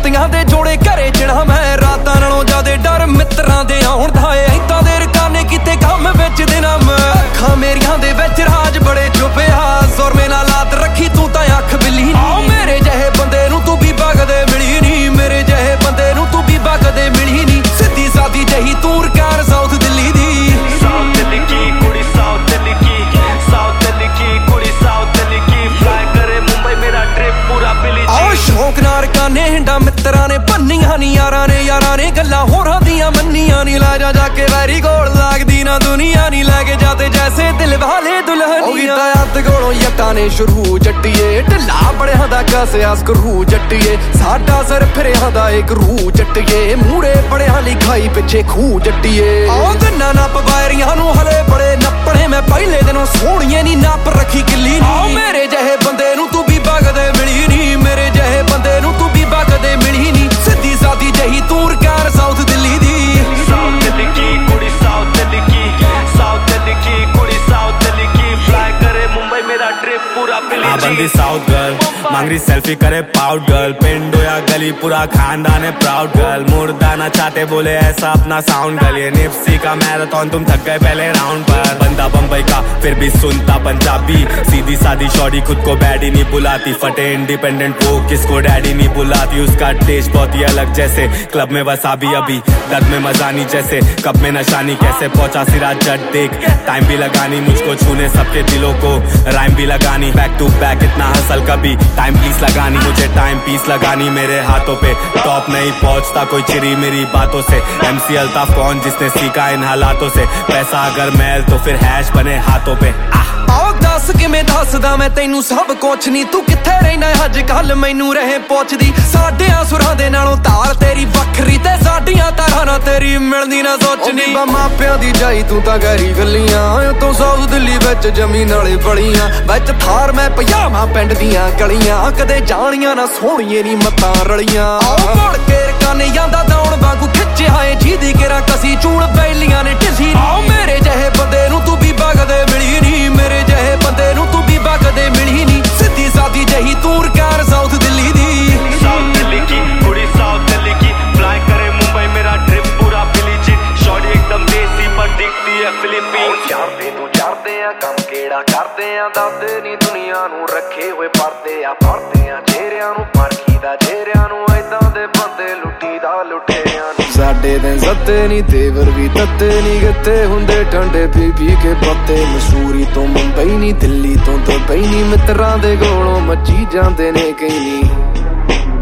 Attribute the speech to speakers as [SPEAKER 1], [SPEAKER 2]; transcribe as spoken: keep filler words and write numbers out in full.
[SPEAKER 1] मोतियां दे जोड़े घरे जिना मैं रातां नालों ज्यादा डर मित्रां दे आउण दा ए इदां दे रकाने किते काम विच देना मैं अखां मेरियां दे विच राज बड़े छुपिया सुरमे नाल लात रखी तू तां अख बिल्ली नी मेरे जहे बंदे नूं तू भी बगदे मिली नी मेरे जहे बंदे नूं तू भी बगदे मिली नी सीधी सादी जही तू रकार साउथ दिल्ली दी
[SPEAKER 2] साउथ दिल्ली की कुड़ी साउथ दिल्ली की साउथ दिल्ली की कुड़ी साउथ दिल्ली की फ्लाई करे मुंबई मेरा ट्रिप पूरा बिली जी
[SPEAKER 1] आओ शौक नार काने हिंडा मित्रां ने भन्नियां नी यारां ने यारां ने गल्लां होरां दियां मन्नियां नी ला जा जाके वैरी गोल लागदी ना दुनिया नी लैके जाते जैसे दिल वाले दुल्हनियां हत्थ कोलों यक्कां ने शुरू जट्टिए ढिल्ला बड़ियां दा कसिया स्क्रू जट्टिए साडा सिर फिरियां दा इक रू जट्टिए मूरे बड़ियां लिखाई पिछे खू जट्टिए आओ गन्ना नप बायरियां नूं हले बड़े नप्पणे मैं पहले दिनों सोहणिए नी नप रखी किल्ली नी आओ मेरे जहे बंदे नूं तू भी बगदे मिली नी मेरे जहे बंदे नूं तू भी बगदे मिली नी सीधी सादी जही तू रकार साउथ दिल्ली दी
[SPEAKER 2] साउथ दिल्ली की कुड़ी साउथ दिल्ली की साउथ दिल्ली की कुड़ी साउथ दिल्ली की फ्लाई करे मुंबई मेरा ट्रिप पूरा बिली जी
[SPEAKER 3] बंदी साउथ गर्ल मांग रही सेल्फी करे पाउट गर्ल पिंडो या गली पूरा खानदान है प्राउड गर्ल मुर्दा ना चाहते बोले ऐसा अपना साउंड गर्ल ये निप्सी का मैराथन तुम थक गए पहले राउंड पर बंदा बम्बई का फिर भी सुनता पंजाबी सीधी सादी शॉडी खुद को बैडी नहीं बुलाती फटे इंडिपेंडेंट वो किसको डैडी नहीं बुलाती उसका टेस्ट बहुत ही अलग जैसे क्लब में वसाबी अभी दर्द में मजानी जैसे कब में नशानी कैसे पहुंचा सिराज जट देख टाइम भी लगानी मुझको छूने सबके दिलों को राइम भी लगानी बैक टू बैक इतना हसल कभी टाइम प्लीज लगानी मुझे टाइम पीस लगानी मेरे हाथों पे टॉप नहीं पहुंचता कोई चिरी मेरी बातों से एमसी अल्ताफ कौन जिसने सीखा इन हालातों से पैसा अगर मैल तो फिर हैश बने हाथों पे
[SPEAKER 1] आओ दस किवें दसदा मैं तैनू सब कुछ नी तू कित्थे रहना अज कल मैनू रहे पुछदी साडियां सुरां दे नालों तार तेरी वखरी ते साडियां तारां ना तेरी मिलदी ना सोचनी मापियां दी जाई तू तां गहरी गलियां तू साउथ दिल्ली विच जमीन वाली बलियां विच थार मैं पजामा पिंड दियां गलियां कदे जानियां ना सोहणिए नी मत्तां रलियां आओ मुड़ के रकाने जांदा दौड़ वांगू खिच्चे हाए जीदी केरा कसी चूल बैलियां ने ढिसी आओ मेरे जहे बंदे नूं तू भी बगदे मिली नी मेरे जहे बंदे नूं तू भी बगदे मिली नी सीधी सादी जही तू रकार साउथ दिल्ली दी
[SPEAKER 2] साउथ दिल्ली की कुड़ी साउथ दिल्ली की फ्लाई करे मुंबई मेरा ट्रिप पूरा बिली जी शॉडी एकदम देसी पर दिखती है फिलीपींस
[SPEAKER 4] चढ़दे तू चढ़दे आ कम केड़ा करदे आ दसदे नी दुनिया नूं रखे होए परदे आ फड़दे आ चेहरिਆਂ ਨੂੰ ਪਰਖੀਦਾ ਚਿਹਰਿਆਂ ਨੂੰ ਐਦਾਂ ਦੇ ਬੰਦੇ ਲੁੱਟੀਦਾ ਲੁੱਟਿਆਂ ਨੂੰ ਸਾਡੇ ਦਿਨ ਸੱਤੇ ਨੀ ਤੇਵਰ ਵੀ ਤੱਤੇ ਨੀ ਗੱਤੇ ਹੁੰਦੇ ਠੰਡੇ ਪੀ ਪੀ ਕੇ ਪੱਤੇ ਮਸੂਰੀ ਤੋਂ ਮੁੰਬਈ ਨੀ ਦਿੱਲੀ ਤੋਂ ਦੁਬਈ ਨੀ ਮਿੱਤਰਾਂ ਦੇ ਕੋਲੋਂ ਮੱਚੀ ਜਾਂਦੇ ਨੇ ਕਈ ਨੀ